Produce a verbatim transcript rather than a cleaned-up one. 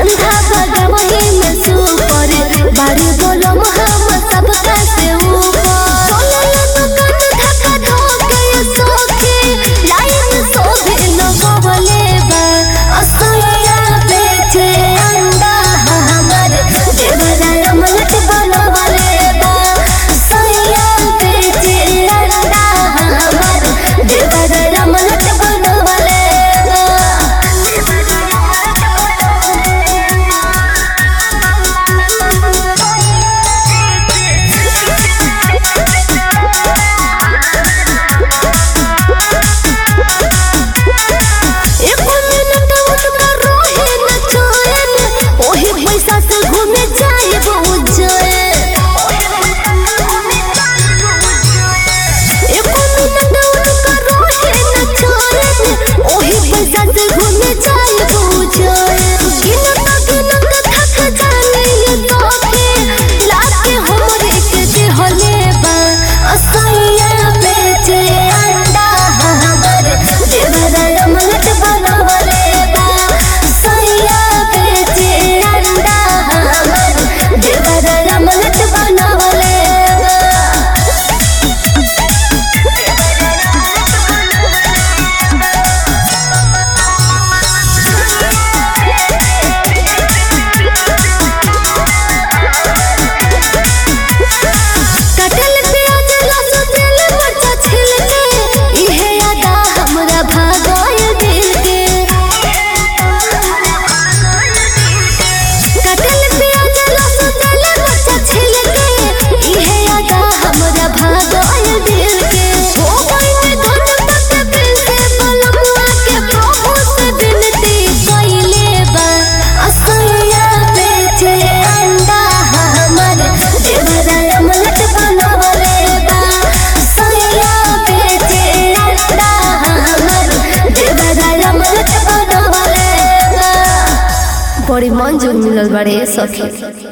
धंधा बड़ा वही में सुपर बाड़ी बोलो हम सबका से ऊपर सोलह दुकान धक्का धोके सोखे लाइन सोभे न बोले बा असैया बेचे अंडा हमर देवरा अमलट बनवले बा असैया बेचे अंडा हमर देवरा अमलट बनवले घूमे जाए बहुत जाए एको मिनट उनका रोहे न छोड़े ओही पैसा से घूमे जाए बहुत जाए गिनता गिनता थक जाने ये तोके लाके हमरे के देहले बा असैया बेचे अंडा हमर देवरा अमलट बनवले बा असैया बेचे अंडा देवरा अमलट बनवले कटल प्याज लहसुन तेल मरचा छिलके इहे यादा हमरा भागल दिल के कटल प्याज लहसुन तेल मरचा छिलके इहे यादा हमरा भागल दिल के ओ कोई धन तक दिल से बलमुआ के प्रभु से विनती कइले बा असैया बेचे अंडा हमर देवरा अमलट बनवले बा असैया बेचे अंडा हमर देवरा अमलट बनवले बा बड़ी मन जोग मिलल बाड़े सखी।